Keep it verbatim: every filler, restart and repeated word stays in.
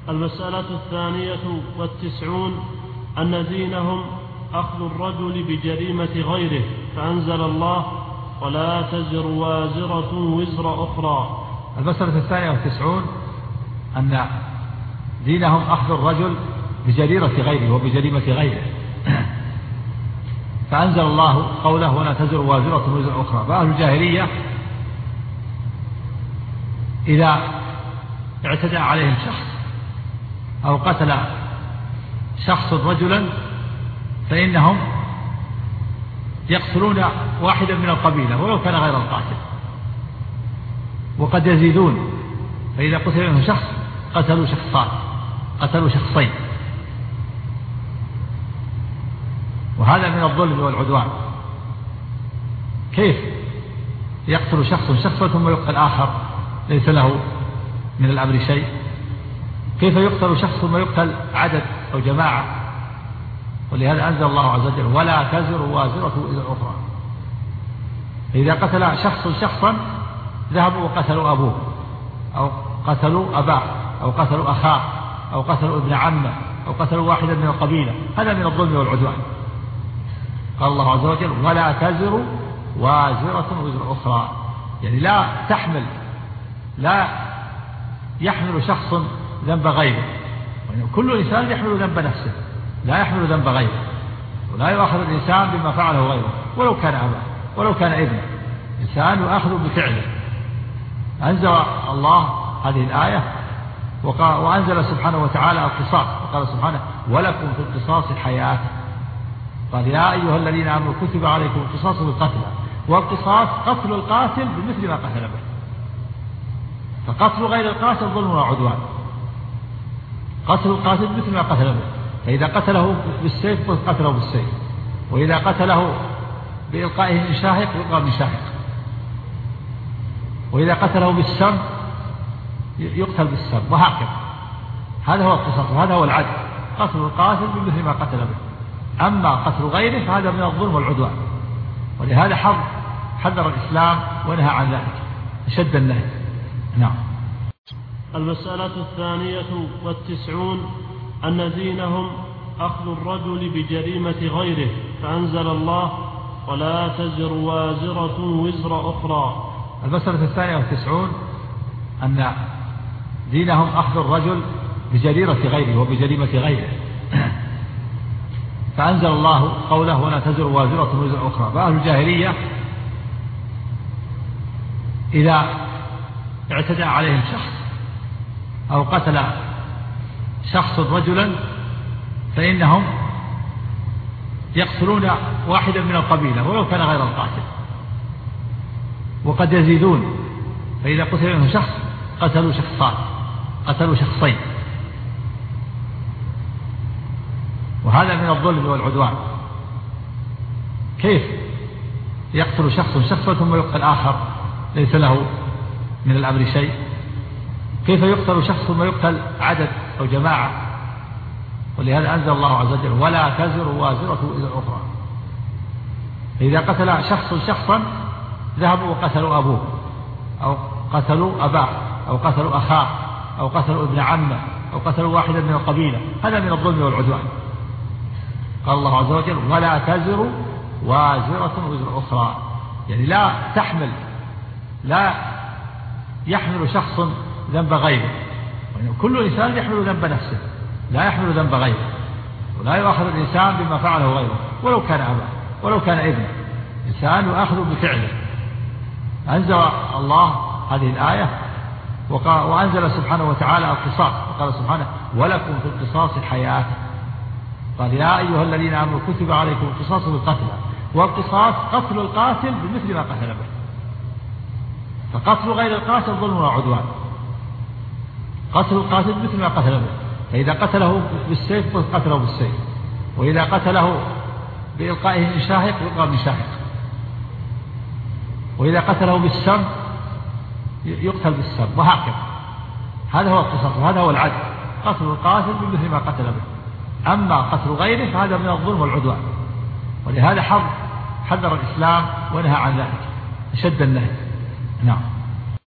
المسألة الثانية والتسعون أن دينهم أخذ الرجل بجريمة غيره، فأنزل الله ولا تزر وازرة وزر أخرى. المسألة الثانية والتسعون أن دينهم أخذ الرجل بجريرة غيره وبجريمة غيره، فأنزل الله قوله ولا تزر وازرة وزر أخرى. فأهل الجاهلية إذا اعتدى عليهم شخص أو قتل شخص رجلا فإنهم يقتلون واحدا من القبيلة ولو كان غير القاتل، وقد يزيدون، فإذا قتل منه شخص قتلوا شخصان، قتلوا شخصين، وهذا من الظلم والعدوان. كيف يقتل شخص شخصا ثم يقتل آخر ليس له من الأمر شيء؟ كيف يقتل شخص ثم يقتل عدد أو جماعة؟ ولهذا أنزل الله عز وجل ولا تزر وازرة وزر أخرى. فإذا قتل شخص شخصا ذهبوا وقتلوا أبوه أو قتلوا أباه أو قتلوا أخاه أو قتلوا ابن عمه أو قتلوا واحدا من القبيلة، هذا من الظلم والعدوان. قال الله عز وجل ولا تزر وازرة وزر أخرى، يعني لا تحمل، لا يحمل شخص ذنب غيره، يعني كل إنسان يحمل ذنب نفسه لا يحمل ذنب غيره، ولا يؤاخذ الإنسان بما فعله غيره ولو كان أباه ولو كان ابنه، إنسان يؤاخذ بفعله. أنزل الله هذه الآية وأنزل سبحانه وتعالى القصاص، وقال سبحانه ولكم في القصاص حياة. قال يا أيها الذين آمنوا كتب عليكم القصاص بالقتلى، والقصاص قتل القاتل بمثل ما قتل به، فقتل غير القاتل ظلم وعدوان. قتل القاتل بمثل ما قتل به، فإذا قتله بالسيف قتله بالسيف، وإذا قتله بإلقائه من شاهق يلقى من شاهق، وإذا قتله بالسم يقتل بالسم، وهكذا. هذا هو القصاص وهذا هو العدل، قتل القاتل بمثل ما قتل به. أما قتل غيره فهذا من الظلم والعدوان، ولهذا حذر الإسلام ونهى عن ذلك أشد النهي. نعم. المسألة الثانية والتسعون أن دينهم أخذ الرجل بجريمة غيره، فأنزل الله ولا تزر وازرة وزر أخرى. المسألة الثانية والتسعون أن دينهم أخذ الرجل بجريرة غيره وبجريمة غيره، فأنزل الله قوله ولا تزر وازرة وزر أخرى. فأهل الجاهلية إذا اعتدى عليهم شخص أو قتل شخص رجلا فإنهم يقتلون واحدا من القبيلة ولو كان غير القاتل، وقد يزيدون، فإذا قتل منه شخص قتلوا شخصان، قتلوا شخصين، وهذا من الظلم والعدوان. كيف يقتل شخص شخصا ثم يقتل آخر ليس له من الأمر شيء؟ كيف يقتل شخص ثم يقتل عدد أو جماعة؟ ولهذا أنزل الله عز وجل ولا تزر وازرة وزر أخرى. فإذا قتل شخص شخصا ذهبوا وقتلوا أبوه أو قتلوا أباه أو قتلوا أخاه أو قتلوا ابن عمه أو قتلوا واحدا من القبيلة، هذا من الظلم والعدوان. قال الله عز وجل ولا تزر وازرة وزر أخرى، يعني لا تحمل، لا يحمل شخص ذنب غيره، يعني كل إنسان يحمل ذنب نفسه لا يحمل ذنب غيره، ولا يؤاخذ الإنسان بما فعله غيره ولو كان أباه ولو كان ابنه، إنسان يؤاخذ بفعله. أنزل الله هذه الآية وأنزل سبحانه وتعالى القصاص، وقال سبحانه ولكم في القصاص حياة. قال يا أيها الذين آمنوا كتب عليكم القصاص بالقتلى، والقصاص قتل القاتل بمثل ما قتل به، فقتل غير القاتل ظلم وعدوان. قتل القاتل بمثل ما قتل به، فإذا قتله بالسيف قتله بالسيف، وإذا قتله بإلقائه من شاهق يلقى من شاهق، وإذا قتله بالسم يقتل بالسم، وهكذا. هذا هو القصاص وهذا هو العدل، قتل القاتل بمثل ما قتل به. أما قتل غيره فهذا من الظلم والعدوان، ولهذا حذر الإسلام ونهى عن ذلك أشد النهي. نعم.